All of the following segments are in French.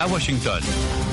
À Washington.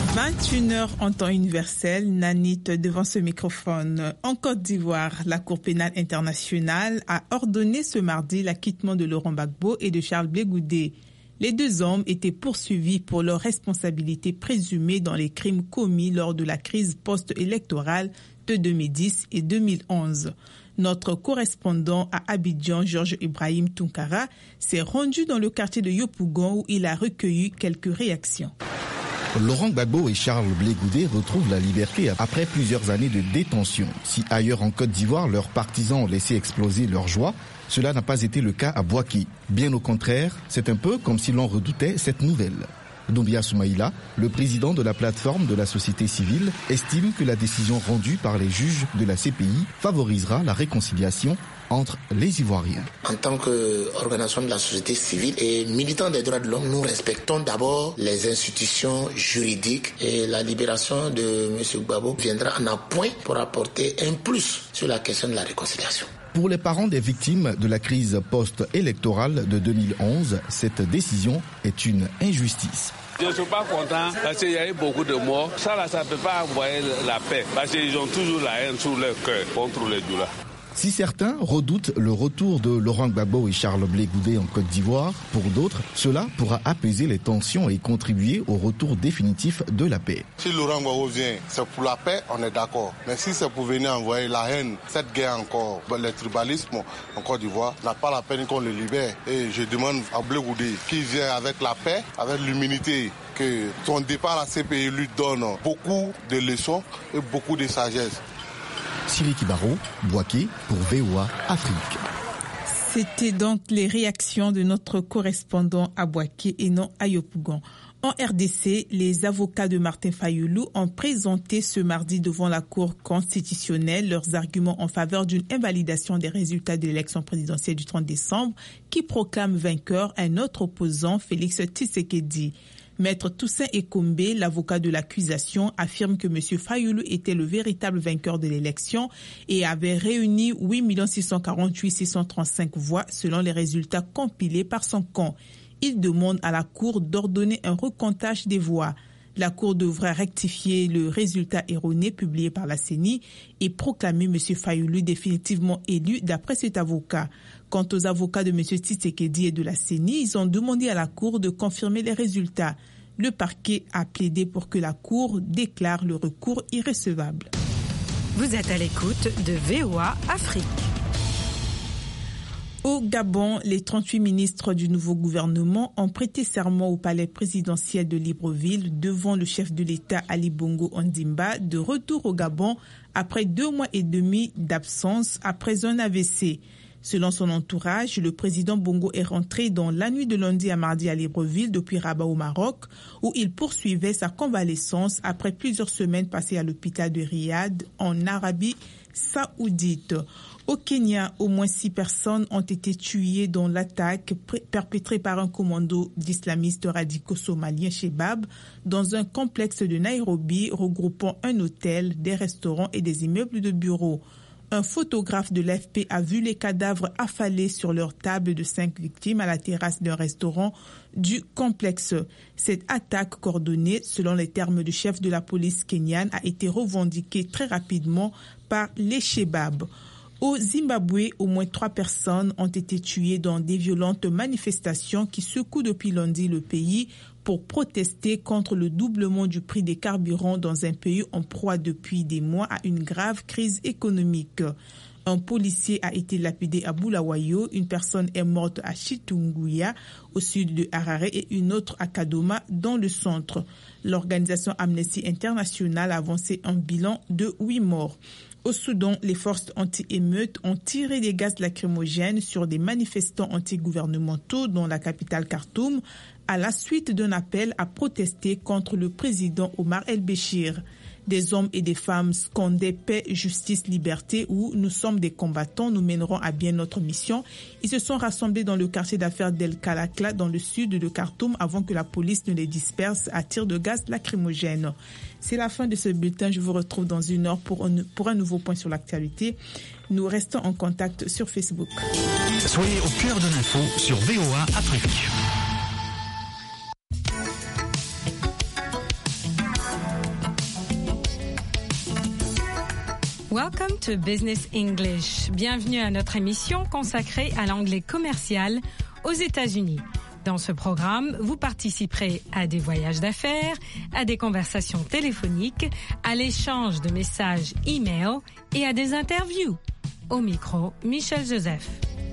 21h en temps universel, Nanit devant ce microphone. En Côte d'Ivoire, la Cour pénale internationale a ordonné ce mardi l'acquittement de Laurent Gbagbo et de Charles Blé Goudé. Les deux hommes étaient poursuivis pour leur responsabilité présumée dans les crimes commis lors de la crise post-électorale de 2010 et 2011. Notre correspondant à Abidjan, Georges Ibrahim Tunkara, s'est rendu dans le quartier de Yopougon où il a recueilli quelques réactions. Laurent Gbagbo et Charles Blé Goudé retrouvent la liberté après plusieurs années de détention. Si ailleurs en Côte d'Ivoire, leurs partisans ont laissé exploser leur joie, cela n'a pas été le cas à Bouaké. Bien au contraire, c'est un peu comme si l'on redoutait cette nouvelle. Doumbia Soumaïla, le président de la plateforme de la société civile, estime que la décision rendue par les juges de la CPI favorisera la réconciliation entre les Ivoiriens. En tant qu'organisation de la société civile et militants des droits de l'homme, nous respectons d'abord les institutions juridiques et la libération de M. Gbagbo viendra en appoint pour apporter un plus sur la question de la réconciliation. Pour les parents des victimes de la crise post-électorale de 2011, cette décision est une injustice. Je ne suis pas content parce qu'il y a eu beaucoup de morts. Ça ne peut pas envoyer la paix parce qu'ils ont toujours la haine sur leur cœur contre les douleurs. Si certains redoutent le retour de Laurent Gbagbo et Charles Blé Goudé en Côte d'Ivoire, pour d'autres, cela pourra apaiser les tensions et contribuer au retour définitif de la paix. Si Laurent Gbagbo vient, c'est pour la paix, on est d'accord. Mais si c'est pour venir envoyer la haine, cette guerre encore, le tribalisme en Côte d'Ivoire, n'a pas la peine qu'on le libère. Et je demande à Blé Goudé qu'il vienne avec la paix, avec l'humilité, que son départ à la CPI lui donne beaucoup de leçons et beaucoup de sagesse. Siri Kibaro, Bouaké pour VOA Afrique. C'était donc les réactions de notre correspondant à Bouaké et non à Yopougon. En RDC, les avocats de Martin Fayoulou ont présenté ce mardi devant la Cour constitutionnelle leurs arguments en faveur d'une invalidation des résultats de l'élection présidentielle du 30 décembre qui proclame vainqueur un autre opposant, Félix Tshisekedi. Maître Toussaint Ekombe, l'avocat de l'accusation, affirme que M. Fayoulou était le véritable vainqueur de l'élection et avait réuni 8 648 635 voix selon les résultats compilés par son camp. Il demande à la Cour d'ordonner un recomptage des voix. La Cour devra rectifier le résultat erroné publié par la CENI et proclamer M. Fayoulou définitivement élu d'après cet avocat. Quant aux avocats de M. Tshisekedi et de la CENI, ils ont demandé à la Cour de confirmer les résultats. Le parquet a plaidé pour que la Cour déclare le recours irrecevable. Vous êtes à l'écoute de VOA Afrique. Au Gabon, les 38 ministres du nouveau gouvernement ont prêté serment au palais présidentiel de Libreville devant le chef de l'État Ali Bongo Ondimba, de retour au Gabon après 2 mois et demi d'absence après un AVC. Selon son entourage, le président Bongo est rentré dans la nuit de lundi à mardi à Libreville depuis Rabat au Maroc, où il poursuivait sa convalescence après plusieurs semaines passées à l'hôpital de Riyad en Arabie saoudite. Au Kenya, au moins 6 personnes ont été tuées dans l'attaque perpétrée par un commando d'islamistes radicaux somaliens Shebab dans un complexe de Nairobi regroupant un hôtel, des restaurants et des immeubles de bureaux. Un photographe de l'AFP a vu les cadavres affalés sur leur table de 5 victimes à la terrasse d'un restaurant du complexe. Cette attaque coordonnée, selon les termes du chef de la police kenyane, a été revendiquée très rapidement par les Shebab. Au Zimbabwe, au moins 3 personnes ont été tuées dans des violentes manifestations qui secouent depuis lundi le pays pour protester contre le doublement du prix des carburants dans un pays en proie depuis des mois à une grave crise économique. Un policier a été lapidé à Bulawayo, une personne est morte à Chitunguya, au sud de Harare, et une autre à Kadoma, dans le centre. L'organisation Amnesty International a avancé un bilan de 8 morts. Au Soudan, les forces anti-émeutes ont tiré des gaz lacrymogènes sur des manifestants anti-gouvernementaux dans la capitale Khartoum à la suite d'un appel à protester contre le président Omar el-Béchir. Des hommes et des femmes scandaient paix, justice, liberté ou nous sommes des combattants, nous mènerons à bien notre mission. Ils se sont rassemblés dans le quartier d'affaires d'El Kalakla dans le sud de Khartoum avant que la police ne les disperse à tir de gaz lacrymogène. C'est la fin de ce bulletin. Je vous retrouve dans 1 heure pour un nouveau point sur l'actualité. Nous restons en contact sur Facebook. Soyez au cœur de l'info sur VOA Afrique. Welcome to Business English. Bienvenue à notre émission consacrée à l'anglais commercial aux États-Unis. Dans ce programme, vous participerez à des voyages d'affaires, à des conversations téléphoniques, à l'échange de messages e-mail et à des interviews. Au micro, Michel Joseph.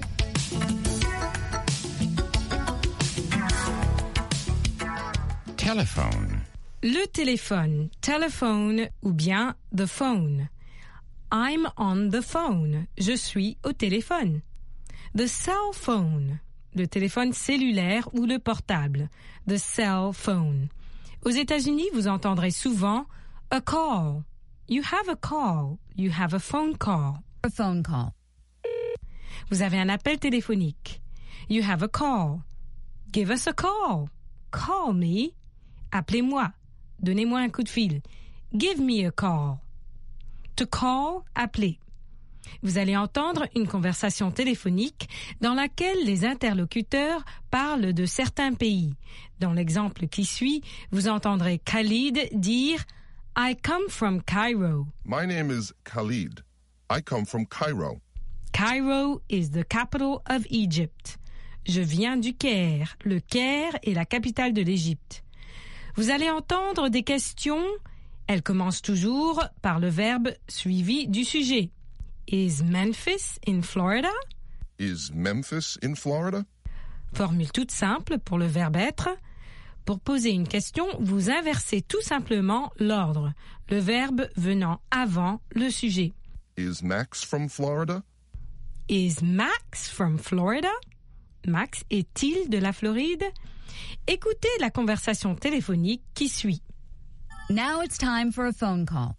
Telephone. Le téléphone, telephone ou bien the phone. I'm on the phone. Je suis au téléphone. The cell phone. Le téléphone cellulaire ou le portable. The cell phone. Aux États-Unis, vous entendrez souvent a call. You have a call. You have a phone call. A phone call. Vous avez un appel téléphonique. You have a call. Give us a call. Call me. Appelez-moi. Donnez-moi un coup de fil. Give me a call. To call, appeler. Vous allez entendre une conversation téléphonique dans laquelle les interlocuteurs parlent de certains pays. Dans l'exemple qui suit, vous entendrez Khalid dire « I come from Cairo ». My name is Khalid. I come from Cairo. Cairo is the capital of Egypt. Je viens du Caire. Le Caire est la capitale de l'Égypte. Vous allez entendre des questions. Elles commencent toujours par le verbe suivi du sujet. Is Memphis in Florida? Is Memphis in Florida? Formule toute simple pour le verbe être. Pour poser une question, vous inversez tout simplement l'ordre, le verbe venant avant le sujet. Is Max from Florida? Is Max from Florida? Max est-il de la Floride? Écoutez la conversation téléphonique qui suit. Now it's time for a phone call.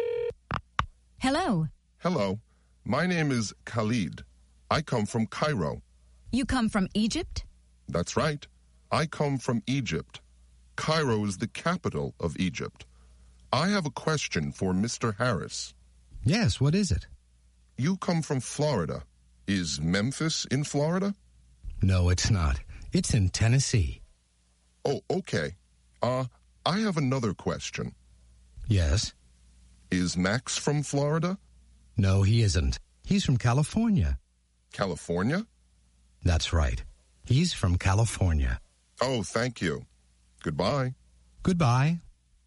Hello. Hello. My name is Khalid. I come from Cairo. You come from Egypt? That's right. I come from Egypt. Cairo is the capital of Egypt. I have a question for Mr. Harris. Yes, what is it? You come from Florida. Is Memphis in Florida? No, it's not. It's in Tennessee. Oh, okay. I have another question. Yes? Is Max from Florida? No, he isn't. He's from California. California? That's right. He's from California. Oh, thank you. Goodbye. Goodbye.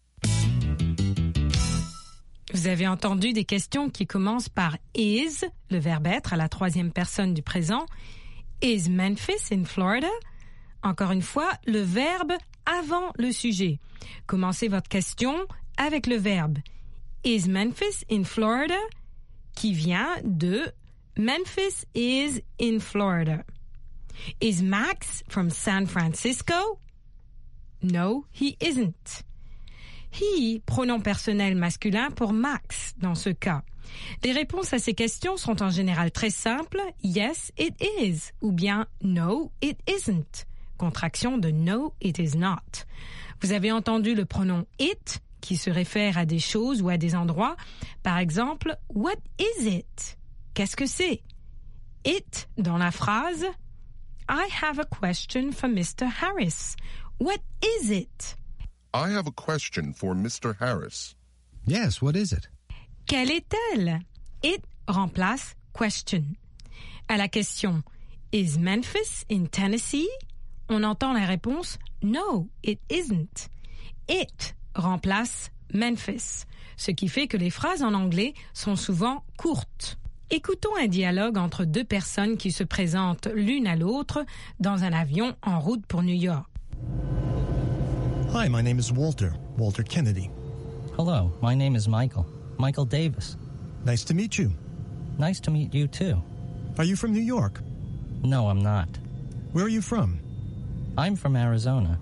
Vous avez entendu des questions qui commencent par is, le verbe être à la troisième personne du présent. Is Memphis in Florida? Encore une fois, le verbe avant le sujet. Commencez votre question avec le verbe Is Memphis in Florida? Qui vient de Memphis is in Florida. Is Max from San Francisco? No, he isn't. He, pronom personnel masculin pour Max dans ce cas. Les réponses à ces questions sont en général très simples. Yes, it is. Ou bien no, it isn't. Contraction de no, it is not. Vous avez entendu le pronom it qui se réfère à des choses ou à des endroits. Par exemple, what is it? Qu'est-ce que c'est? It dans la phrase I have a question for Mr. Harris. What is it? I have a question for Mr. Harris. Yes, what is it? Quelle est-elle? It remplace question. À la question Is Memphis in Tennessee? On entend la réponse No, it isn't. It remplace Memphis, ce qui fait que les phrases en anglais sont souvent courtes. Écoutons un dialogue entre deux personnes qui se présentent l'une à l'autre dans un avion en route pour New York. Hi, my name is Walter Kennedy. Hello, my name is Michael Davis. Nice to meet you. Nice to meet you too. Are you from New York? No, I'm not. Where are you from? I'm from Arizona.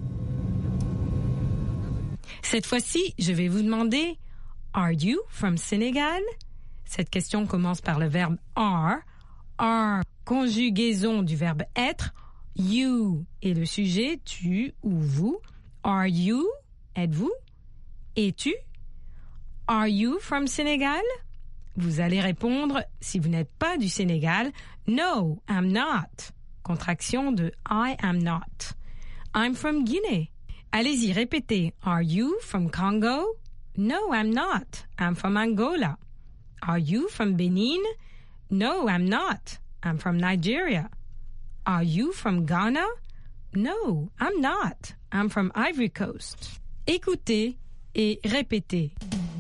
Cette fois-ci, je vais vous demander Are you from Senegal? Cette question commence par le verbe are. Are, conjugaison du verbe être. You est le sujet, tu ou vous. Are you? Êtes-vous? Es-tu? Are you from Senegal? Vous allez répondre, si vous n'êtes pas du Sénégal, No, I'm not. Contraction de I am not. I'm from Guinea. Allez-y, répétez. Are you from Congo? No, I'm not. I'm from Angola. Are you from Benin? No, I'm not. I'm from Nigeria. Are you from Ghana? No, I'm not. I'm from Ivory Coast. Écoutez et répétez.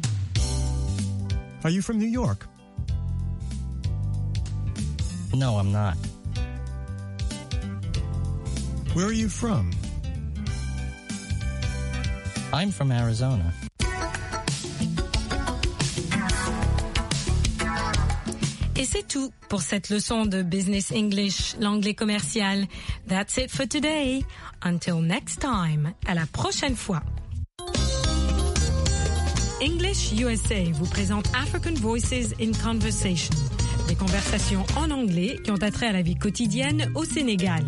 Are you from New York? No, I'm not. Where are you from? I'm from Arizona. Et c'est tout pour cette leçon de Business English, l'anglais commercial. That's it for today. Until next time. À la prochaine fois. English USA vous présente African Voices in Conversation. Des conversations en anglais qui ont attrait à la vie quotidienne au Sénégal.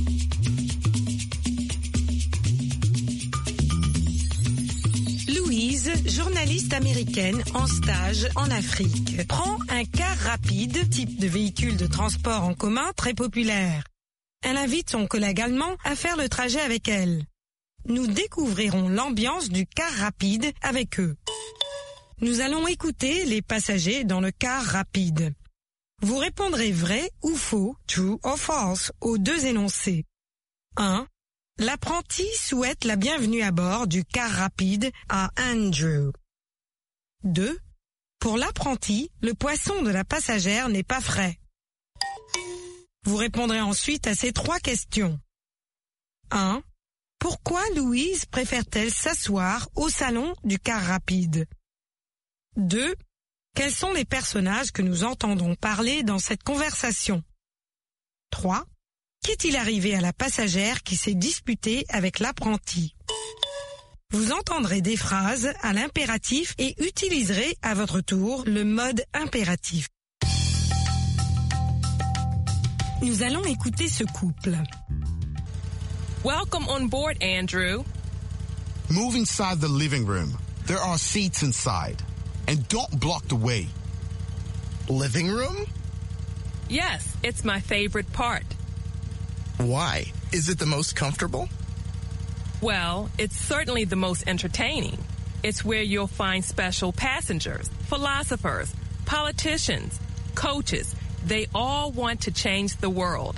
Louise, journaliste américaine en stage en Afrique, prend un car rapide, type de véhicule de transport en commun très populaire. Elle invite son collègue allemand à faire le trajet avec elle. Nous découvrirons l'ambiance du car rapide avec eux. Nous allons écouter les passagers dans le car rapide. Vous répondrez vrai ou faux, true or false, aux deux énoncés. 1. L'apprenti souhaite la bienvenue à bord du car rapide à Andrew. 2. Pour l'apprenti, le poisson de la passagère n'est pas frais. Vous répondrez ensuite à ces 3 questions. 1. Pourquoi Louise préfère-t-elle s'asseoir au salon du car rapide? 2. Quels sont les personnages que nous entendons parler dans cette conversation? 3. Qu'est-il arrivé à la passagère qui s'est disputée avec l'apprenti? Vous entendrez des phrases à l'impératif et utiliserez à votre tour le mode impératif. Nous allons écouter ce couple. Welcome on board, Andrew. Move inside the living room. There are seats inside. And don't block the way. Living room? Yes, it's my favorite part. Why? Is it the most comfortable? Well, it's certainly the most entertaining. It's where you'll find special passengers, philosophers, politicians, coaches. They all want to change the world.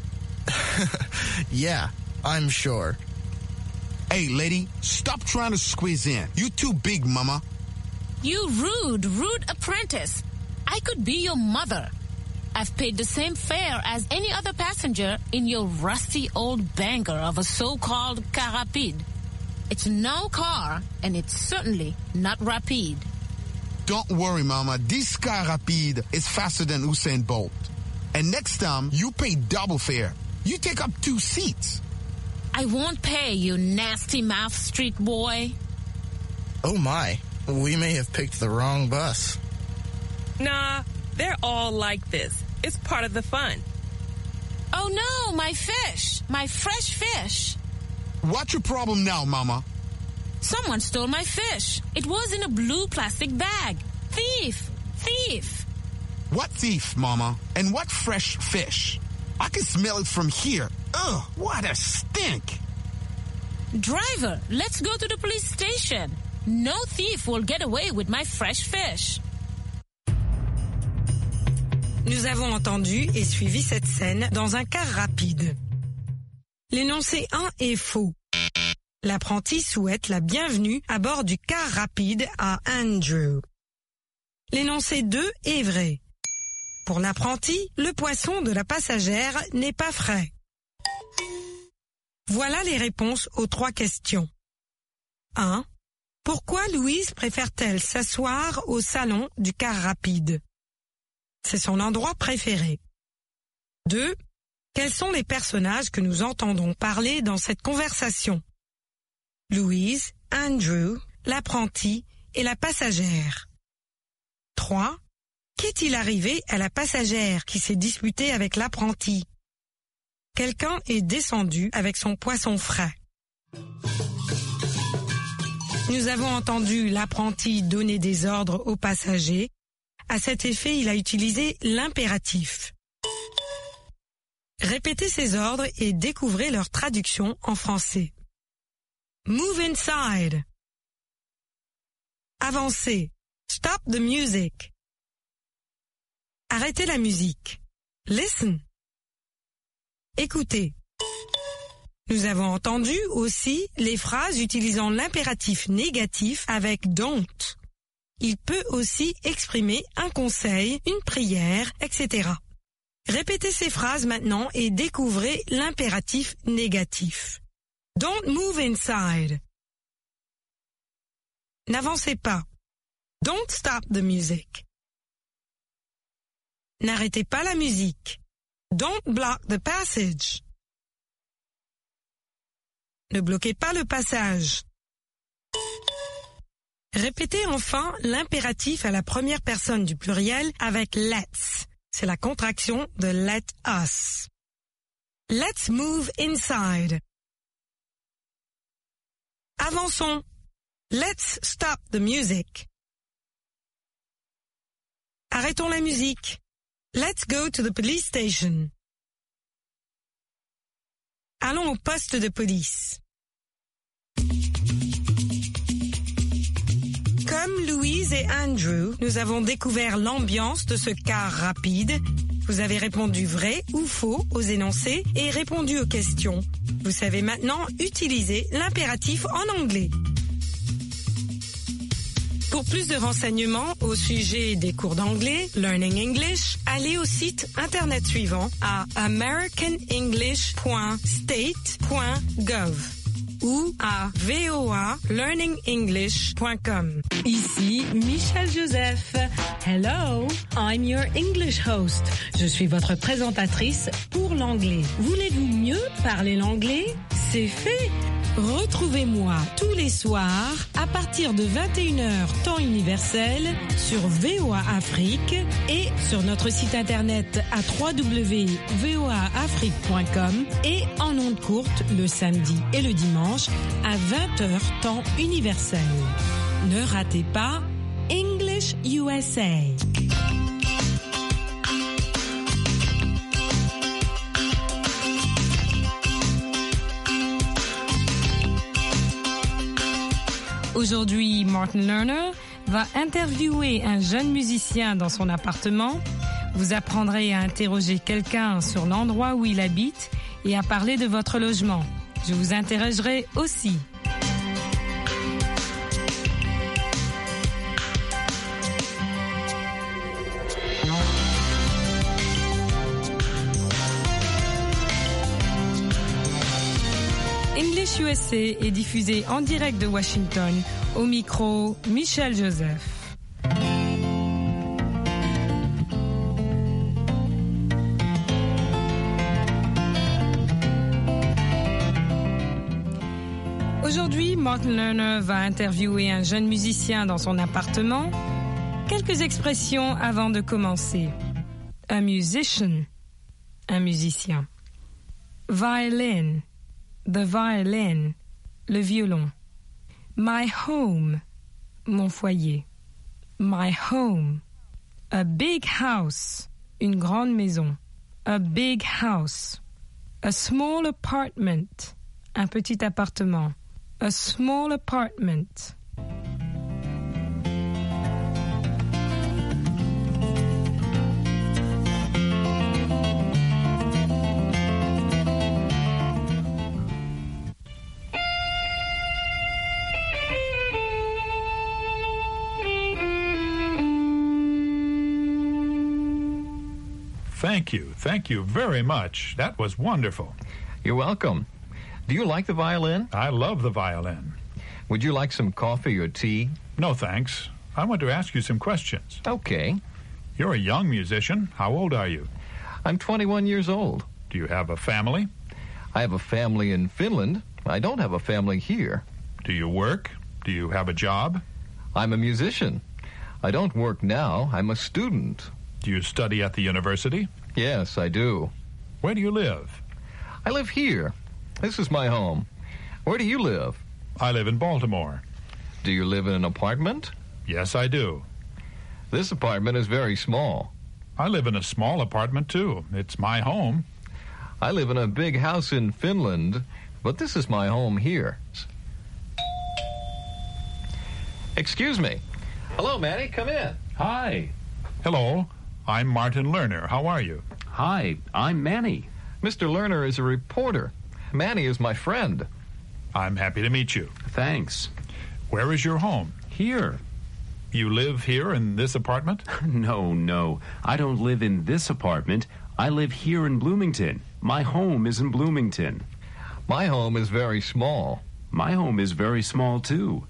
Yeah, I'm sure. Hey, lady, stop trying to squeeze in. You too big, mama. You rude apprentice. I could be your mother. I've paid the same fare as any other passenger in your rusty old banger of a so-called car rapide. It's no car, and it's certainly not rapide. Don't worry, mama. This car rapide is faster than Usain Bolt. And next time, you pay double fare. You take up 2 seats. I won't pay, you nasty mouth street boy. Oh my. We may have picked the wrong bus. Nah, they're all like this. It's part of the fun. Oh no, my fish! My fresh fish! What's your problem now, mama? Someone stole my fish. It was in a blue plastic bag. Thief! Thief! What thief, mama? And what fresh fish? I can smell it from here. Ugh, what a stink! Driver, let's go to the police station. No thief will get away with my fresh fish. Nous avons entendu et suivi cette scène dans un car rapide. L'énoncé 1 est faux. L'apprenti souhaite la bienvenue à bord du car rapide à Andrew. L'énoncé 2 est vrai. Pour l'apprenti, le poisson de la passagère n'est pas frais. Voilà les réponses aux 3 questions. 1. Pourquoi Louise préfère-t-elle s'asseoir au salon du car rapide? C'est son endroit préféré. 2. Quels sont les personnages que nous entendons parler dans cette conversation? Louise, Andrew, l'apprenti et la passagère. 3. Qu'est-il arrivé à la passagère qui s'est disputée avec l'apprenti? Quelqu'un est descendu avec son poisson frais. Nous avons entendu l'apprenti donner des ordres aux passagers. À cet effet, il a utilisé l'impératif. Répétez ces ordres et découvrez leur traduction en français. Move inside. Avancez. Stop the music. Arrêtez la musique. Listen. Écoutez. Nous avons entendu aussi les phrases utilisant l'impératif négatif avec don't. Il peut aussi exprimer un conseil, une prière, etc. Répétez ces phrases maintenant et découvrez l'impératif négatif. Don't move inside. N'avancez pas. Don't stop the music. N'arrêtez pas la musique. Don't block the passage. Ne bloquez pas le passage. Répétez enfin l'impératif à la première personne du pluriel avec let's. C'est la contraction de let us. Let's move inside. Avançons. Let's stop the music. Arrêtons la musique. Let's go to the police station. Allons au poste de police. Comme Louise et Andrew, nous avons découvert l'ambiance de ce car rapide. Vous avez répondu vrai ou faux aux énoncés et répondu aux questions. Vous savez maintenant utiliser l'impératif en anglais. Pour plus de renseignements au sujet des cours d'anglais, Learning English, allez au site internet suivant à americanenglish.state.gov ou à voalearningenglish.com. Ici Michel Joseph. Hello, I'm your English host. Je suis votre présentatrice pour l'anglais. Voulez-vous mieux parler l'anglais? C'est fait. Retrouvez-moi tous les soirs à partir de 21h temps universel sur VOA Afrique et sur notre site internet à www.voaafrique.com et en ondes courtes le samedi et le dimanche à 20h temps universel. Ne ratez pas English USA. Aujourd'hui, Martin Lerner va interviewer un jeune musicien dans son appartement. Vous apprendrez à interroger quelqu'un sur l'endroit où il habite et à parler de votre logement. Je vous interrogerai aussi. English USA est diffusé en direct de Washington. Au micro, Michel Joseph. Aujourd'hui, Martin Lerner va interviewer un jeune musicien dans son appartement. Quelques expressions avant de commencer. A musician, un musicien. Violin, the violin, le violon. My home, mon foyer. My home. A big house, une grande maison. A big house. A small apartment, un petit appartement. A small apartment. Thank you very much. That was wonderful. You're welcome. Do you like the violin? I love the violin. Would you like some coffee or tea? No, thanks. I want to ask you some questions. Okay. You're a young musician. How old are you? I'm 21 years old. Do you have a family? I have a family in Finland. I don't have a family here. Do you work? Do you have a job? I'm a musician. I don't work now. I'm a student. Do you study at the university? Yes, I do. Where do you live? I live here. This is my home. Where do you live? I live in Baltimore. Do you live in an apartment? Yes, I do. This apartment is very small. I live in a small apartment, too. It's my home. I live in a big house in Finland, but this is my home here. Excuse me. Hello, Manny. Come in. Hi. Hello. I'm Martin Lerner. How are you? Hi, I'm Manny. Mr. Lerner is a reporter. Manny is my friend. I'm happy to meet you. Thanks. Where is your home? Here. You live here in this apartment? No. I don't live in this apartment. I live here in Bloomington. My home is in Bloomington. My home is very small. My home is very small, too.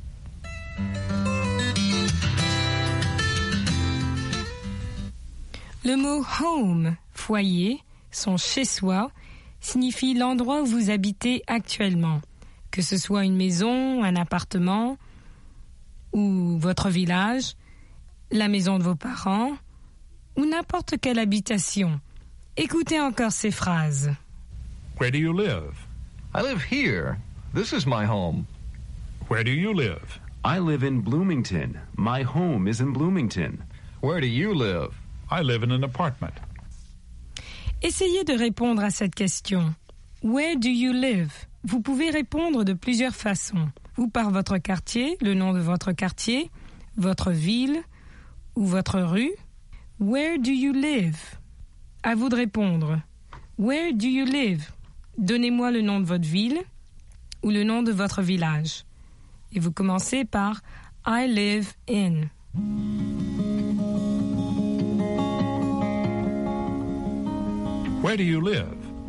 Le mot home, foyer, son chez-soi, signifie l'endroit où vous habitez actuellement, que ce soit une maison, un appartement ou votre village, la maison de vos parents ou n'importe quelle habitation. Écoutez encore ces phrases. Where do you live? I live here. This is my home. Where do you live? I live in Bloomington. My home is in Bloomington. Where do you live? I live in an apartment. Essayez de répondre à cette question. Where do you live? Vous pouvez répondre de plusieurs façons. Ou par votre quartier, le nom de votre quartier, votre ville ou votre rue. Where do you live? À vous de répondre. Where do you live? Donnez-moi le nom de votre ville ou le nom de votre village. Et vous commencez par I live in. Where do you live?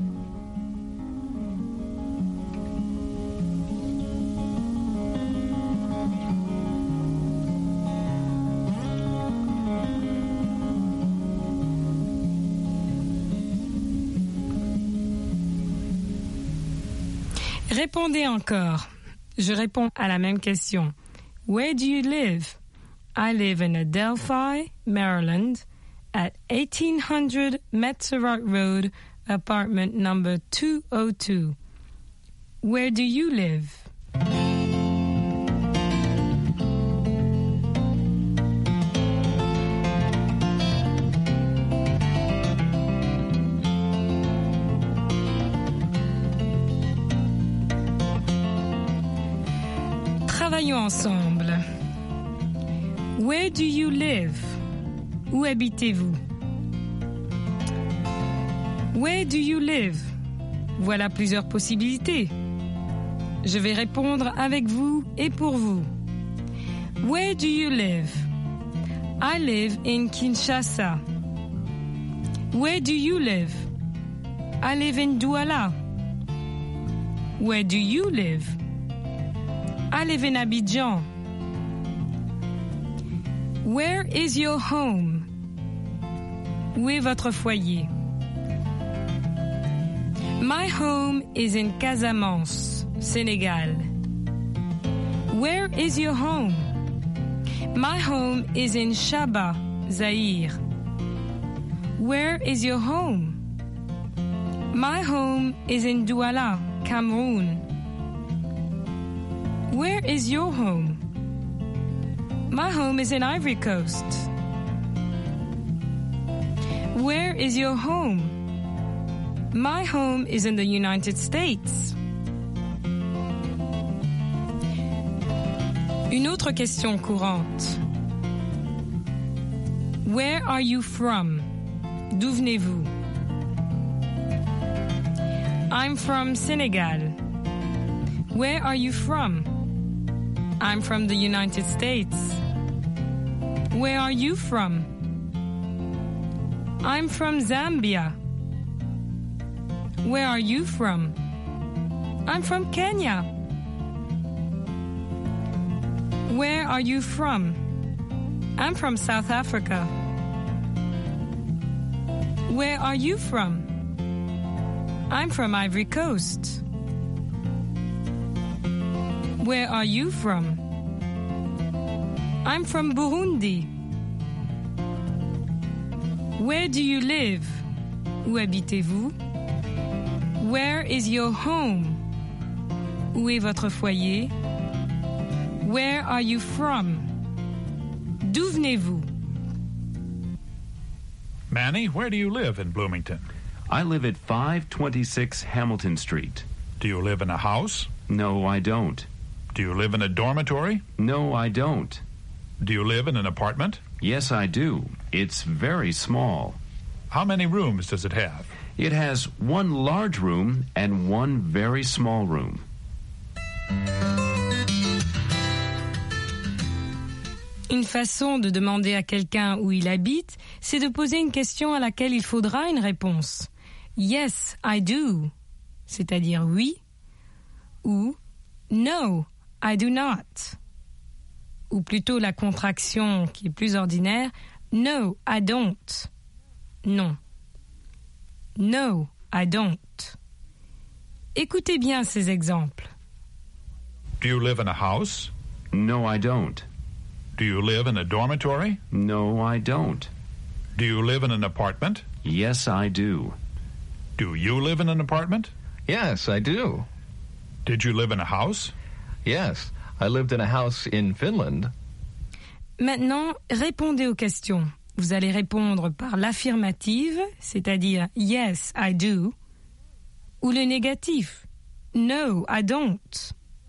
Répondez encore. Je réponds à la même question. Where do you live? I live in Adelphi, Maryland, at 1800 Metzerock Road, apartment number 202. Where do you live? Travaillons ensemble. Where do you live? Où habitez-vous? Where do you live? Voilà plusieurs possibilités. Je vais répondre avec vous et pour vous. Where do you live? I live in Kinshasa. Where do you live? I live in Douala. Where do you live? I live in Abidjan. Where is your home? Où est votre foyer? My home is in Casamance, Senegal. Where is your home? My home is in Shaba, Zaire. Where is your home? My home is in Douala, Cameroon. Where is your home? My home is in Ivory Coast. Where is your home? My home is in the United States. Une autre question courante. Where are you from? D'où venez-vous? I'm from Senegal. Where are you from? I'm from the United States. Where are you from? I'm from Zambia. Where are you from? I'm from Kenya. Where are you from? I'm from South Africa. Where are you from? I'm from Ivory Coast. Where are you from? I'm from Burundi. Where do you live? Où habitez-vous? Where is your home? Où est votre foyer? Where are you from? D'où venez-vous? Manny, where do you live in Bloomington? I live at 526 Hamilton Street. Do you live in a house? No, I don't. Do you live in a dormitory? No, I don't. Do you live in an apartment? Yes, I do. It's very small. How many rooms does it have? It has one large room and one very small room. Une façon de demander à quelqu'un où il habite, c'est de poser une question à laquelle il faudra une réponse. Yes, I do, c'est-à-dire oui, ou no, I do not. Ou plutôt la contraction qui est plus ordinaire, no, I don't. Non. No, I don't. Écoutez bien ces exemples. Do you live in a house? No, I don't. Do you live in a dormitory? No, I don't. Do you live in an apartment? Yes, I do. Do you live in an apartment? Yes, I do. Did you live in a house? Yes, I lived in a house in Finland. Maintenant, répondez aux questions. Vous allez répondre par l'affirmative, c'est-à-dire « Yes, I do », ou le négatif « No, I don't ».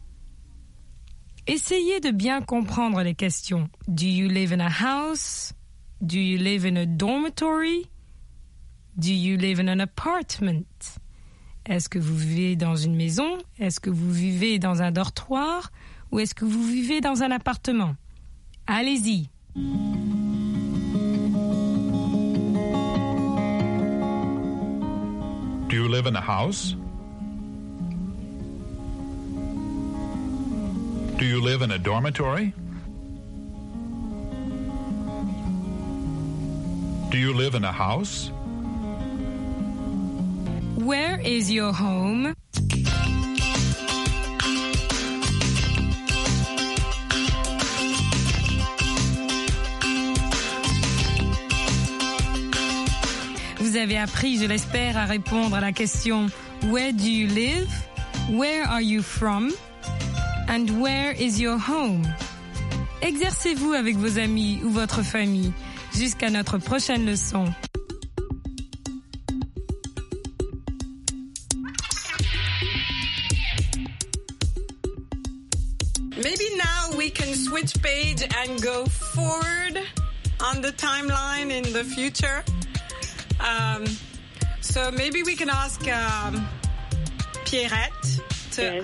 Essayez de bien comprendre les questions. Do you live in a house? Do you live in a dormitory? Do you live in an apartment? Est-ce que vous vivez dans une maison? Est-ce que vous vivez dans un dortoir? Ou est-ce que vous vivez dans un appartement? Allez-y. Do you live in a house? Do you live in a dormitory? Do you live in a house? Where is your home? Vous avez appris, je l'espère, à répondre à la question Where do you live? Where are you from? And where is your home? Exercez-vous avec vos amis ou votre famille. Jusqu'à notre prochaine leçon. Maybe now we can switch page and go forward on the timeline in the future. So maybe we can ask Pierrette to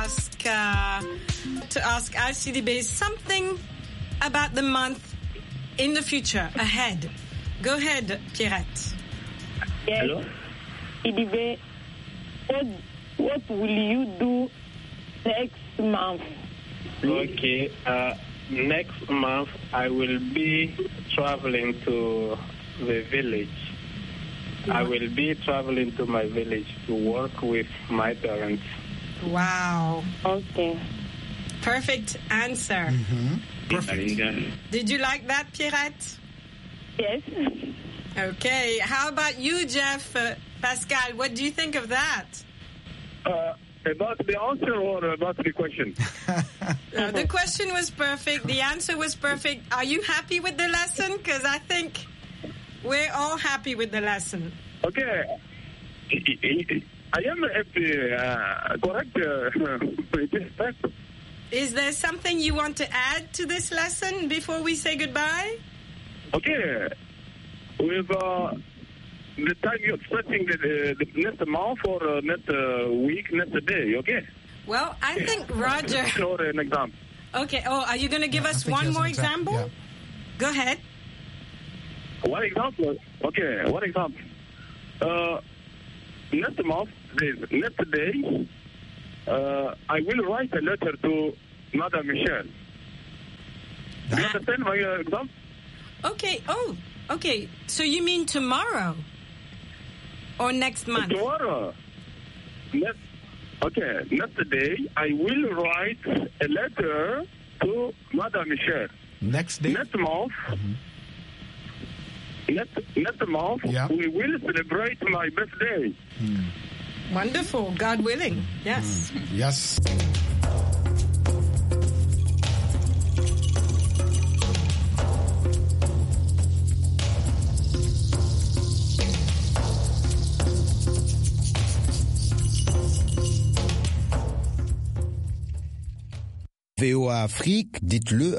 ask Alcides something about the month in the future ahead. Go ahead, Pierrette. Yes. Hello? Idibe, what will you do next month? Okay. Next month I will be traveling to the village. I will be traveling to my village to work with my parents. Wow. Okay. Perfect answer. Mm-hmm. Perfect. Did you like that, Pierrette? Yes. Okay. How about you, Jeff? Pascal, what do you think of that? About the answer or about the question? The question was perfect. The answer was perfect. Are you happy with the lesson? Because I think we're all happy with the lesson. Okay. I am happy. Correct. Is there something you want to add to this lesson before we say goodbye? Okay. With the time you're expecting the next month or next week, next day, okay? Well, I think Roger... Or an example. Okay. Oh, are you going to give us one more example? Yeah. Go ahead. One example? Okay, one example. Next month, next day, I will write a letter to Madame Michel. Do you understand my example? Okay. Oh, okay. So you mean tomorrow? Or next month? Tomorrow. Next day, I will write a letter to Madame Michel. Next day? Next month. Mm-hmm. Next month, we will celebrate my birthday. Wonderful, God willing. Yes. Yes. VOA Afrique, dites-le